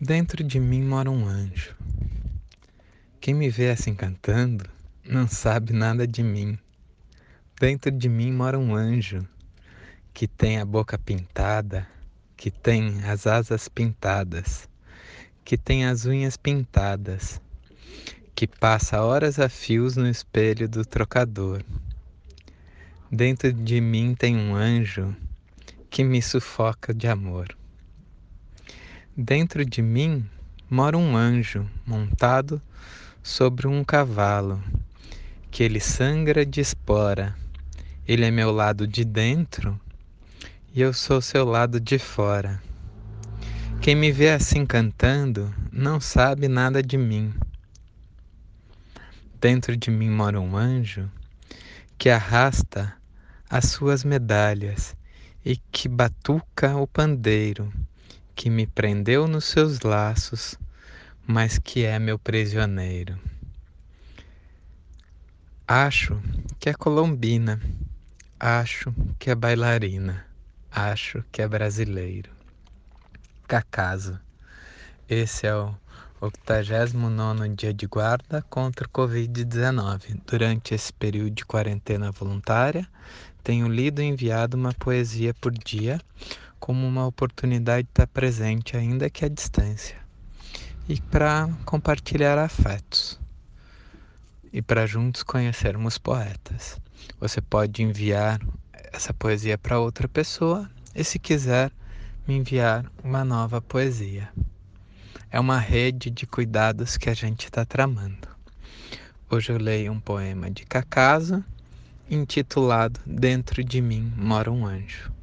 Dentro de mim mora um anjo. Quem me vê assim cantando não sabe nada de mim. Dentro de mim mora um anjo que tem a boca pintada, que tem as asas pintadas, que tem as unhas pintadas, que passa horas a fios no espelho do trocador. Dentro de mim tem um anjo que me sufoca de amor. Dentro de mim mora um anjo montado sobre um cavalo, que ele sangra de espora. Ele é meu lado de dentro e eu sou seu lado de fora. Quem me vê assim cantando não sabe nada de mim. Dentro de mim mora um anjo que arrasta as suas medalhas e que batuca o pandeiro, que me prendeu nos seus laços, mas que é meu prisioneiro. Acho que é colombina, acho que é bailarina, acho que é brasileiro. Cacaso. Esse é o 89º dia de guarda contra o Covid-19. Durante esse período de quarentena voluntária, tenho lido e enviado uma poesia por dia como uma oportunidade de estar presente, ainda que à distância, e para compartilhar afetos e para juntos conhecermos poetas. Você pode enviar essa poesia para outra pessoa e, se quiser, me enviar uma nova poesia. É uma rede de cuidados que a gente está tramando. Hoje eu leio um poema de Cacaso intitulado Dentro de Mim Mora um Anjo.